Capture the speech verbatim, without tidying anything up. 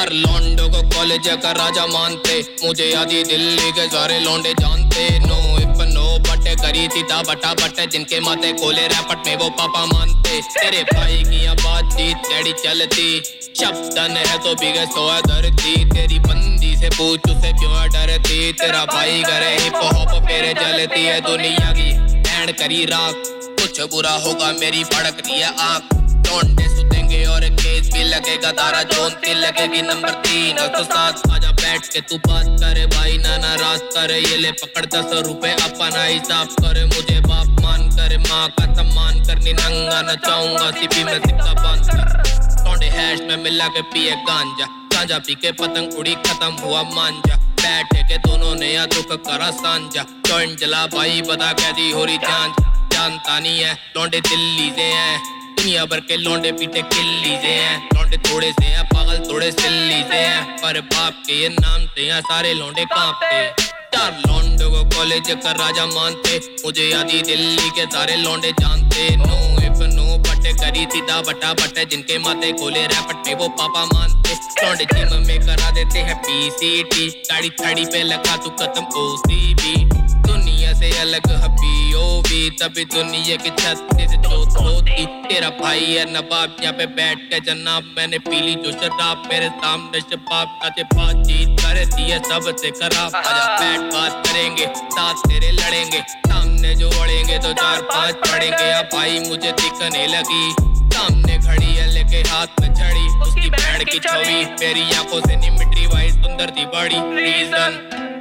चार लौंडों को कॉलेज का राजा मानते, मुझे आधी दिल्ली के सारे लौंडे जानते। नो इफ नो बट करी थी ता बटा बट, जिनके माथे खोले रैपट में वो पापा मानते। तेरे भाई की बातचीत टेढ़ी चलती, शब्दन है तो बिगस तो है धरती। तेरी बंदी से पूछ उसे क्यों है डरती, तेरा भाई करे हिप हॉप फेरे चलती है दुनिया की बैंड करी राख। कुछ बुरा होगा मेरी भड़क रही है आँख, लौंडे सुतेंगे और केस भी लगेगा तारा जोन तिल लगेगी नंबर तीन और तो साथ। आजा बैठ के तू बात करे भाई ना नाराज करे, ये ले पकड़ दस रुपए अपना हिसाब करे। मुझे बाप मान कर माँ का सम्मान करनी नंगा न चाहूंगा सिपी में सिक्का बांध कर। लौंडे हैश में मिला के पिए गांजा, गांजा पी के पतंग उड़ी खत्म हुआ मांझा। बैठे के दोनों ने या दुख करा सांझा, जॉइंट जला भाई बता कैदी हो रही जांच। जानता नहीं है लौंडे दिल्ली से हैं, दुनिया भर के लौंडे पीटे किल्ली से हैं। लौंडे थोड़े से हैं पागल थोड़े सिल्ली से हैं, पर बाप के ये नाम से यहाँ सारे लौंडे कांपते। चार लौंडों को कॉलेज का राजा मानते, मुझे आधी दिल्ली के सारे लौंडे जानते। नो इफ नो बट करी थी ता बटा बट, जिनके माथे खोले रैपट में वो पापा मानते। लौंडे जिम में करा देते हैं पीसीटी, गाड़ी छाड़ी पे लगा तू खत्म ओसीबी। दुनिया से अलग हबीओबी, तभी दुनिया की छत से चोट होती। तेरा भाई है नवाब यहाँ पे बैठ के जनाब, मैंने पीली जो शराब मेरे सामने शबाब काचे बातचीत करती है सबसे खराब। आजा बैठ बात करेंगे साथ तेरे लड़ेंगे, सामने जो अड़ेंगे तो चार पांच पड़ेंगे। अब भाई मुझे दिखने लगी सामने खड़ी है लेके हाथ में छड़ी, उसकी बैंड की छवि मेरी आंखों से नहीं मिट रही भाई, सुंदर थी बड़ी रीजन।